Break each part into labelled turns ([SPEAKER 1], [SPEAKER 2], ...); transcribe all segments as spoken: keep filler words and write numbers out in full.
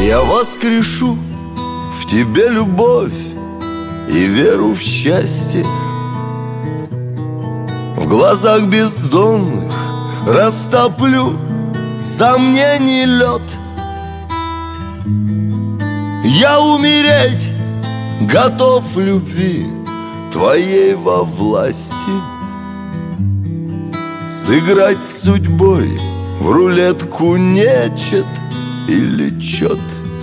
[SPEAKER 1] Я воскрешу в тебе любовь и веру в счастье. В глазах бездонных растоплю сомнений лед. Я умереть готов в любви твоей во власти, сыграть с судьбой в рулетку нечет или чет,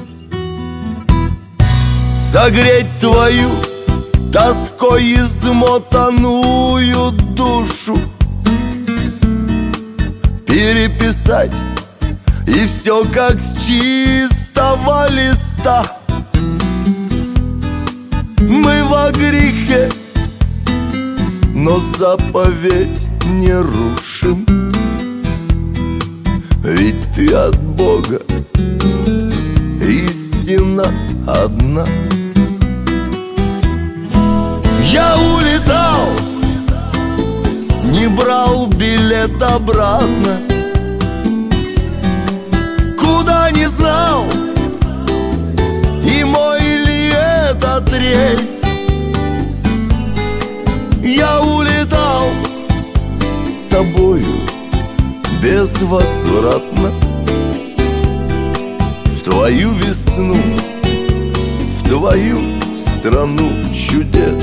[SPEAKER 1] согреть твою тоской измотанную душу, переписать и все как с чистого листа. Мы во грехе, но заповедь не рушим, ведь ты от Бога, истина одна. Я улетал, не брал билет обратно, куда не знал, и мой ли этот рейс. Я улетал с тобою безвозвратно в твою весну, в твою страну чудес.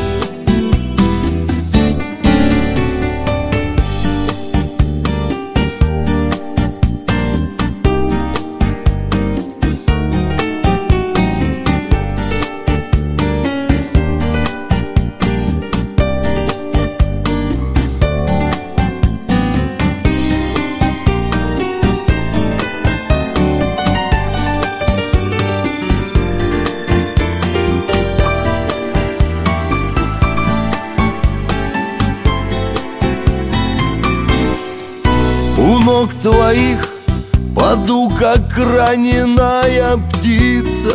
[SPEAKER 1] У ног твоих паду, как раненая птица.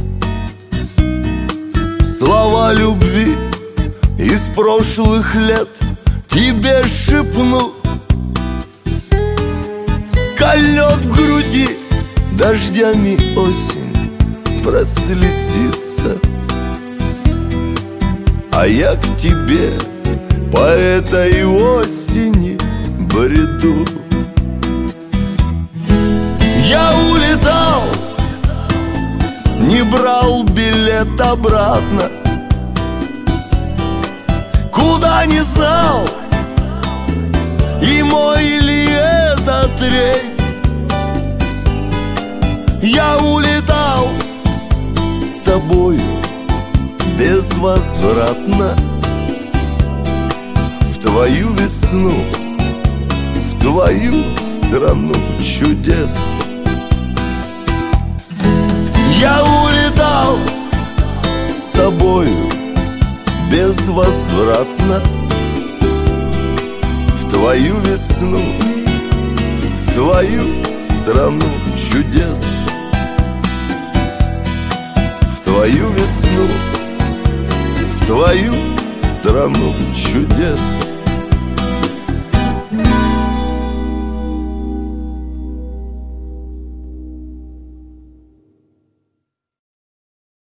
[SPEAKER 1] Слова любви из прошлых лет тебе шепну. Кольнет в груди дождями осень прослезится, а я к тебе по этой осени бреду. Я улетал, не брал билет обратно, куда не знал, и мой ли этот рейс. Я улетал с тобою безвозвратно в твою весну, в твою страну чудес. Я улетал с тобою безвозвратно в твою весну, в твою страну чудес. В твою весну, в твою страну чудес.